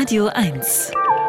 Radio 1.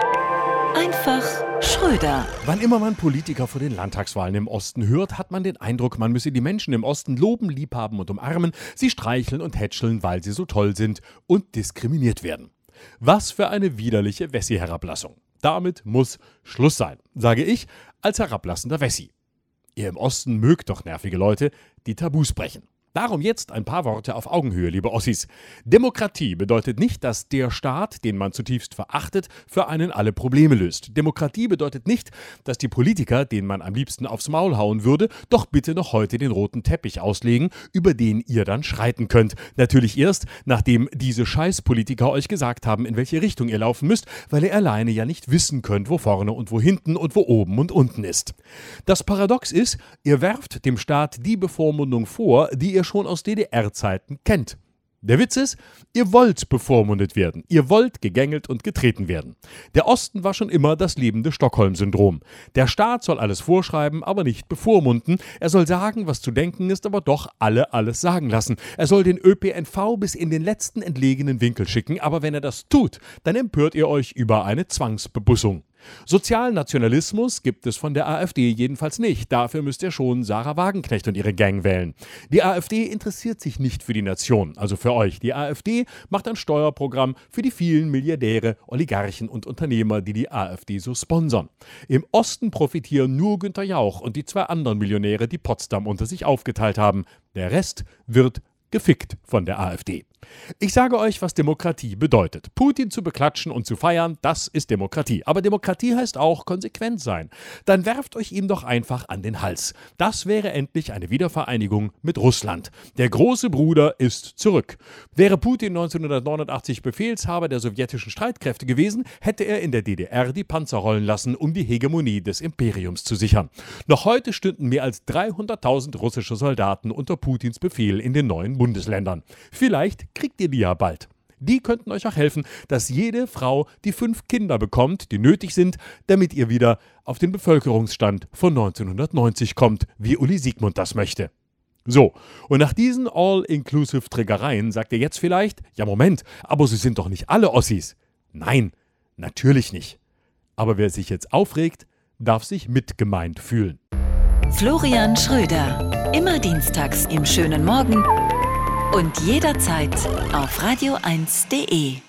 Einfach Schröder. Wann immer man Politiker vor den Landtagswahlen im Osten hört, hat man den Eindruck, man müsse die Menschen im Osten loben, liebhaben und umarmen, sie streicheln und hätscheln, weil sie so toll sind und diskriminiert werden. Was für eine widerliche Wessi-Herablassung. Damit muss Schluss sein, sage ich als herablassender Wessi. Ihr im Osten mögt doch nervige Leute, die Tabus brechen. Darum jetzt ein paar Worte auf Augenhöhe, liebe Ossis. Demokratie bedeutet nicht, dass der Staat, den man zutiefst verachtet, für einen alle Probleme löst. Demokratie bedeutet nicht, dass die Politiker, denen man am liebsten aufs Maul hauen würde, doch bitte noch heute den roten Teppich auslegen, über den ihr dann schreiten könnt. Natürlich erst, nachdem diese Scheißpolitiker euch gesagt haben, in welche Richtung ihr laufen müsst, weil ihr alleine ja nicht wissen könnt, wo vorne und wo hinten und wo oben und unten ist. Das Paradox ist, ihr werft dem Staat die Bevormundung vor, die ihr schon aus DDR-Zeiten kennt. Der Witz ist, ihr wollt bevormundet werden, ihr wollt gegängelt und getreten werden. Der Osten war schon immer das lebende Stockholm-Syndrom. Der Staat soll alles vorschreiben, aber nicht bevormunden. Er soll sagen, was zu denken ist, aber doch alles sagen lassen. Er soll den ÖPNV bis in den letzten entlegenen Winkel schicken, aber wenn er das tut, dann empört ihr euch über eine Zwangsbebussung. Sozialnationalismus gibt es von der AfD jedenfalls nicht. Dafür müsst ihr schon Sarah Wagenknecht und ihre Gang wählen. Die AfD interessiert sich nicht für die Nation, also für euch. Die AfD macht ein Steuerprogramm für die vielen Milliardäre, Oligarchen und Unternehmer, die die AfD so sponsern. Im Osten profitieren nur Günther Jauch und die zwei anderen Millionäre, die Potsdam unter sich aufgeteilt haben. Der Rest wird gefickt von der AfD. Ich sage euch, was Demokratie bedeutet. Putin zu beklatschen und zu feiern, das ist Demokratie. Aber Demokratie heißt auch konsequent sein. Dann werft euch ihm doch einfach an den Hals. Das wäre endlich eine Wiedervereinigung mit Russland. Der große Bruder ist zurück. Wäre Putin 1989 Befehlshaber der sowjetischen Streitkräfte gewesen, hätte er in der DDR die Panzer rollen lassen, um die Hegemonie des Imperiums zu sichern. Noch heute stünden mehr als 300.000 russische Soldaten unter Putins Befehl in den neuen Bundesländern. Vielleicht kriegt ihr die ja bald. Die könnten euch auch helfen, dass jede Frau die 5 Kinder bekommt, die nötig sind, damit ihr wieder auf den Bevölkerungsstand von 1990 kommt, wie Uli Siegmund das möchte. So, und nach diesen All-Inclusive-Triggereien sagt ihr jetzt vielleicht, ja Moment, aber sie sind doch nicht alle Ossis. Nein, natürlich nicht. Aber wer sich jetzt aufregt, darf sich mitgemeint fühlen. Florian Schröder. Immer dienstags im schönen Morgen und jederzeit auf radio1.de.